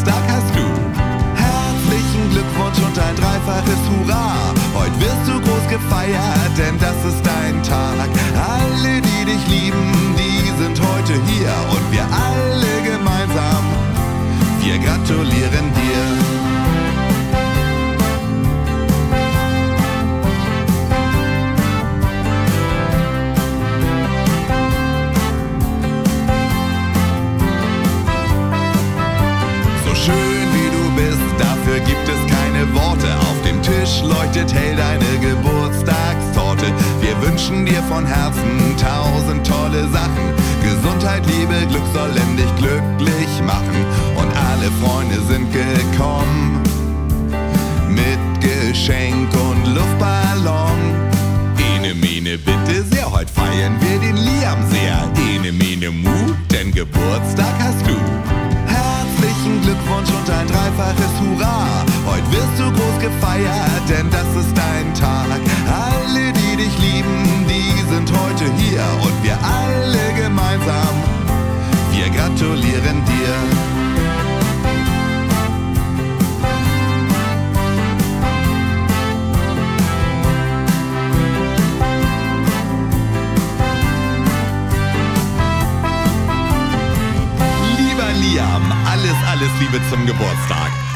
Geburtstag hast du. Herzlichen Glückwunsch und ein dreifaches Hurra. Heute wirst du groß gefeiert, denn das ist dein Tag. Alle, die dich lieben, die sind heute hier. Und wir alle gemeinsam, wir gratulieren dir. Schön wie du bist, dafür gibt es keine Worte. Auf dem Tisch leuchtet hell deine Geburtstagstorte. Wir wünschen dir von Herzen 1000 tolle Sachen. Gesundheit, Liebe, Glück sollen dich glücklich machen. Und alle Freunde sind gekommen mit Geschenk und Luftballon. Ene Mene bitte sehr, heute feiern wir den Liam sehr. Ene Mene Mu, denn Geburtstag hast du. Herzlichen Glückwunsch und ein dreifaches Hurra. Heute wirst du groß gefeiert, denn das ist dein Tag. Alle, die dich lieben, die sind heute hier. Und wir alle gemeinsam, wir gratulieren dir. Liam, alles Liebe zum Geburtstag.